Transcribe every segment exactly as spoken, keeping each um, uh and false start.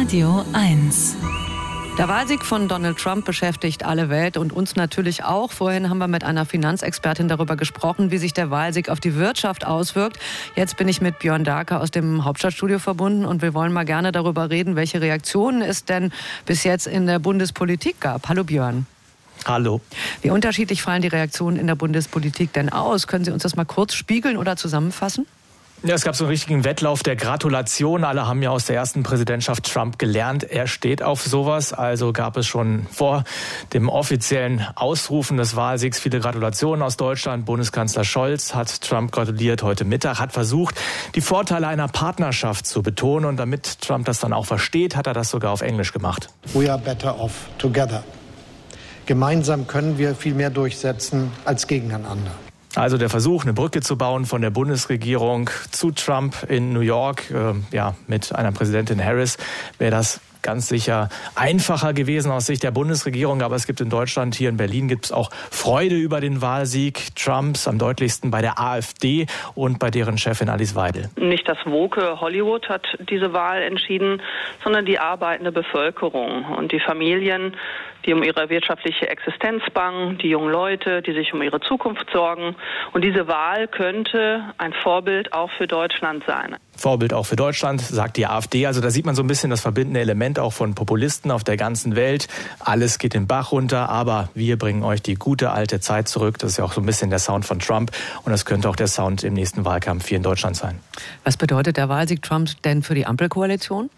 Radio eins. Der Wahlsieg von Donald Trump beschäftigt alle Welt und uns natürlich auch. Vorhin haben wir mit einer Finanzexpertin darüber gesprochen, wie sich der Wahlsieg auf die Wirtschaft auswirkt. Jetzt bin ich mit Björn Dahlke aus dem Hauptstadtstudio verbunden und wir wollen mal gerne darüber reden, welche Reaktionen es denn bis jetzt in der Bundespolitik gab. Hallo Björn. Hallo. Wie unterschiedlich fallen die Reaktionen in der Bundespolitik denn aus? Können Sie uns das mal kurz spiegeln oder zusammenfassen? Ja, es gab so einen richtigen Wettlauf der Gratulation. Alle haben ja aus der ersten Präsidentschaft Trump gelernt. Er steht auf sowas. Also gab es schon vor dem offiziellen Ausrufen des Wahlsiegs viele Gratulationen aus Deutschland. Bundeskanzler Scholz hat Trump gratuliert heute Mittag, hat versucht, die Vorteile einer Partnerschaft zu betonen. Und damit Trump das dann auch versteht, hat er das sogar auf Englisch gemacht. We are better off together. Gemeinsam können wir viel mehr durchsetzen als gegeneinander. Also der Versuch, eine Brücke zu bauen von der Bundesregierung zu Trump in New York, äh, ja, mit einer Präsidentin Harris, wäre das ganz sicher einfacher gewesen aus Sicht der Bundesregierung. Aber es gibt in Deutschland, hier in Berlin, gibt es auch Freude über den Wahlsieg Trumps, am deutlichsten bei der AfD und bei deren Chefin Alice Weidel. Nicht das woke Hollywood hat diese Wahl entschieden, sondern die arbeitende Bevölkerung und die Familien, die um ihre wirtschaftliche Existenz bangen, die jungen Leute, die sich um ihre Zukunft sorgen. Und diese Wahl könnte ein Vorbild auch für Deutschland sein. Vorbild auch für Deutschland, sagt die AfD. Also da sieht man so ein bisschen das verbindende Element auch von Populisten auf der ganzen Welt. Alles geht den Bach runter, aber wir bringen euch die gute alte Zeit zurück. Das ist ja auch so ein bisschen der Sound von Trump. Und das könnte auch der Sound im nächsten Wahlkampf hier in Deutschland sein. Was bedeutet der Wahlsieg Trumps denn für die Ampelkoalition?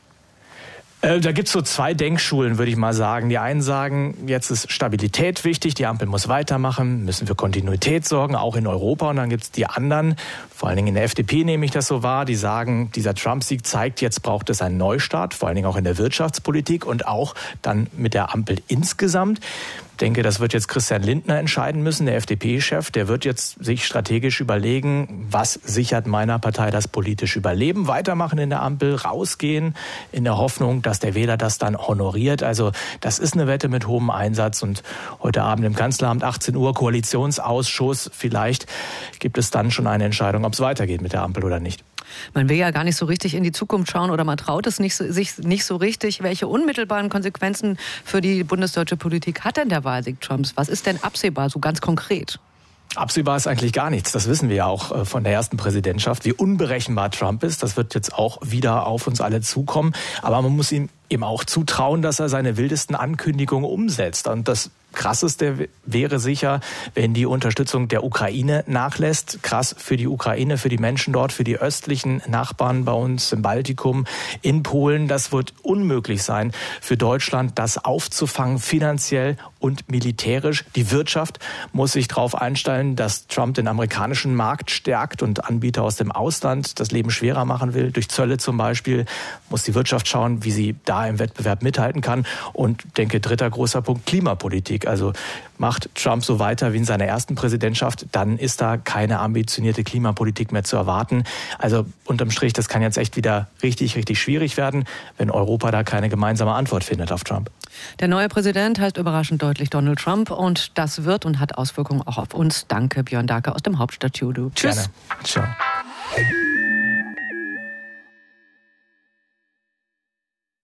Da gibt es so zwei Denkschulen, würde ich mal sagen. Die einen sagen, jetzt ist Stabilität wichtig, die Ampel muss weitermachen, müssen für Kontinuität sorgen, auch in Europa. Und dann gibt es die anderen, vor allen Dingen in der F D P nehme ich das so wahr, die sagen, dieser Trump-Sieg zeigt, jetzt braucht es einen Neustart, vor allen Dingen auch in der Wirtschaftspolitik und auch dann mit der Ampel insgesamt. Ich denke, das wird jetzt Christian Lindner entscheiden müssen, der F D P-Chef. Der wird jetzt sich strategisch überlegen, was sichert meiner Partei das politische Überleben. Weitermachen in der Ampel, rausgehen in der Hoffnung, dass der Wähler das dann honoriert. Also das ist eine Wette mit hohem Einsatz. Und heute Abend im Kanzleramt achtzehn Uhr, Koalitionsausschuss. Vielleicht gibt es dann schon eine Entscheidung, ob es weitergeht mit der Ampel oder nicht. Man will ja gar nicht so richtig in die Zukunft schauen oder man traut es nicht, sich nicht so richtig. Welche unmittelbaren Konsequenzen für die bundesdeutsche Politik hat denn der Wahlsieg Trumps? Was ist denn absehbar, so ganz konkret? Absehbar ist eigentlich gar nichts. Das wissen wir ja auch von der ersten Präsidentschaft, wie unberechenbar Trump ist. Das wird jetzt auch wieder auf uns alle zukommen. Aber man muss ihm eben auch zutrauen, dass er seine wildesten Ankündigungen umsetzt. Und das Krasseste wäre sicher, wenn die Unterstützung der Ukraine nachlässt. Krass für die Ukraine, für die Menschen dort, für die östlichen Nachbarn bei uns im Baltikum, in Polen. Das wird unmöglich sein für Deutschland, das aufzufangen, finanziell und militärisch. Die Wirtschaft muss sich darauf einstellen, dass Trump den amerikanischen Markt stärkt und Anbieter aus dem Ausland das Leben schwerer machen will. Durch Zölle zum Beispiel muss die Wirtschaft schauen, wie sie da im Wettbewerb mithalten kann. Und ich denke, dritter großer Punkt, Klimapolitik. Also macht Trump so weiter wie in seiner ersten Präsidentschaft, dann ist da keine ambitionierte Klimapolitik mehr zu erwarten. Also unterm Strich, das kann jetzt echt wieder richtig, richtig schwierig werden, wenn Europa da keine gemeinsame Antwort findet auf Trump. Der neue Präsident heißt überraschend deutlich Donald Trump und das wird und hat Auswirkungen auch auf uns. Danke, Björn Dahlke aus dem Hauptstadtstudio. Tschüss. Gerne. Ciao.